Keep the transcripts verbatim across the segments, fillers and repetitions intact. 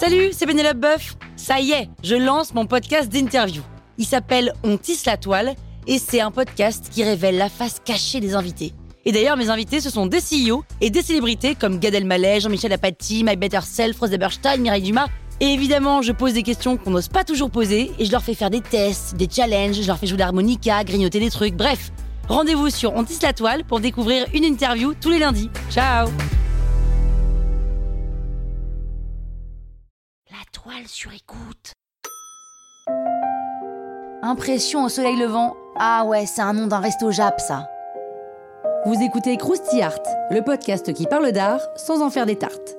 Salut, c'est Pénélope Boeuf. Ça y est, je lance mon podcast d'interview. Il s'appelle On tisse la toile et c'est un podcast qui révèle la face cachée des invités. Et d'ailleurs, mes invités, ce sont des C E O et des célébrités comme Gad Elmaleh, Jean-Michel Apathy, My Better Self, Rose Eberstein, Mireille Dumas. Et évidemment, je pose des questions qu'on n'ose pas toujours poser et je leur fais faire des tests, des challenges, je leur fais jouer de l'harmonica, grignoter des trucs, bref. Rendez-vous sur On tisse la toile pour découvrir une interview tous les lundis. Ciao! La toile sur écoute. Impression au soleil levant. Ah ouais, c'est un nom d'un resto Jap, ça. Vous écoutez Krusty Art, le podcast qui parle d'art sans en faire des tartes.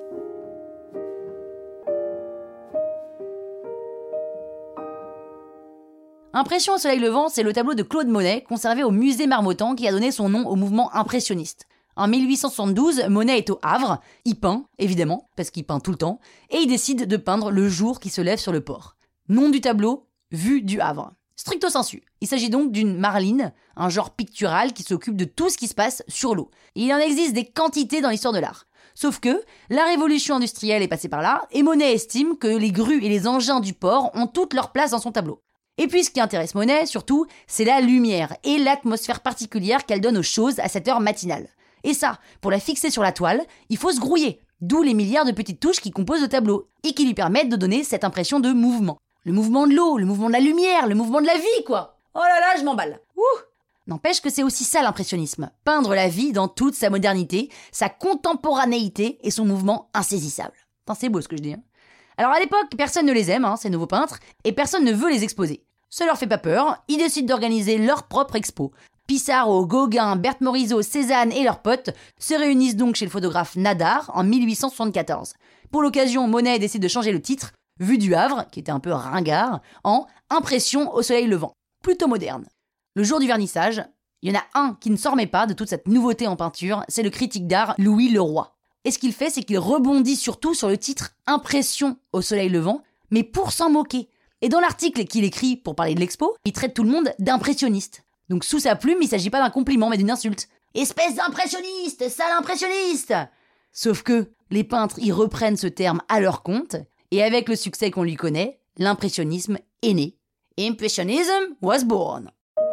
Impression au soleil levant, c'est le tableau de Claude Monet, conservé au musée Marmottan, qui a donné son nom au mouvement impressionniste. En mille huit cent soixante-douze, Monet est au Havre, il peint, évidemment, parce qu'il peint tout le temps, et il décide de peindre le jour qui se lève sur le port. Nom du tableau, Vue du Havre. Stricto sensu. Il s'agit donc d'une marline, un genre pictural qui s'occupe de tout ce qui se passe sur l'eau. Et il en existe des quantités dans l'histoire de l'art. Sauf que la révolution industrielle est passée par là, et Monet estime que les grues et les engins du port ont toute leur place dans son tableau. Et puis ce qui intéresse Monet, surtout, c'est la lumière et l'atmosphère particulière qu'elle donne aux choses à cette heure matinale. Et ça, pour la fixer sur la toile, il faut se grouiller, d'où les milliards de petites touches qui composent le tableau, et qui lui permettent de donner cette impression de mouvement. Le mouvement de l'eau, le mouvement de la lumière, le mouvement de la vie, quoi. Oh là là, je m'emballe. Ouh. N'empêche que c'est aussi ça l'impressionnisme, peindre la vie dans toute sa modernité, sa contemporanéité et son mouvement insaisissable. Putain, c'est beau ce que je dis, hein. Alors à l'époque, personne ne les aime, hein, ces nouveaux peintres, et personne ne veut les exposer. Ça leur fait pas peur, ils décident d'organiser leur propre expo. Pissarro, Gauguin, Berthe Morisot, Cézanne et leurs potes se réunissent donc chez le photographe Nadar en mille huit cent soixante-quatorze. Pour l'occasion, Monet décide de changer le titre, Vue du Havre, qui était un peu ringard, en Impression au soleil levant, plutôt moderne. Le jour du vernissage, il y en a un qui ne s'en remet pas de toute cette nouveauté en peinture, c'est le critique d'art Louis Leroy. Et ce qu'il fait, c'est qu'il rebondit surtout sur le titre Impression au soleil levant, mais pour s'en moquer. Et dans l'article qu'il écrit pour parler de l'expo, il traite tout le monde d'impressionniste. Donc sous sa plume, il s'agit pas d'un compliment mais d'une insulte. Espèce d'impressionniste, sale impressionniste! Sauf que les peintres y reprennent ce terme à leur compte, et avec le succès qu'on lui connaît, l'impressionnisme est né. Impressionism was born.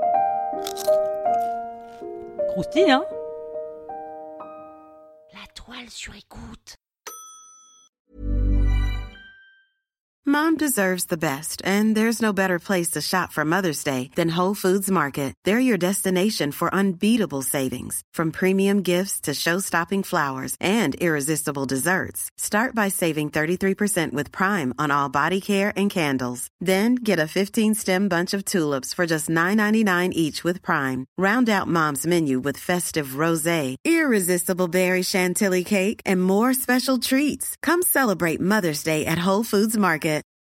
Croustille, hein? La toile sur écoute. Mom deserves the best, and there's no better place to shop for Mother's Day than Whole Foods Market. They're your destination for unbeatable savings, from premium gifts to show-stopping flowers and irresistible desserts. Start by saving thirty-three percent with Prime on all body care and candles. Then get a fifteen-stem bunch of tulips for just nine ninety-nine each with Prime. Round out Mom's menu with festive rosé, irresistible berry chantilly cake, and more special treats. Come celebrate Mother's Day at Whole Foods Market.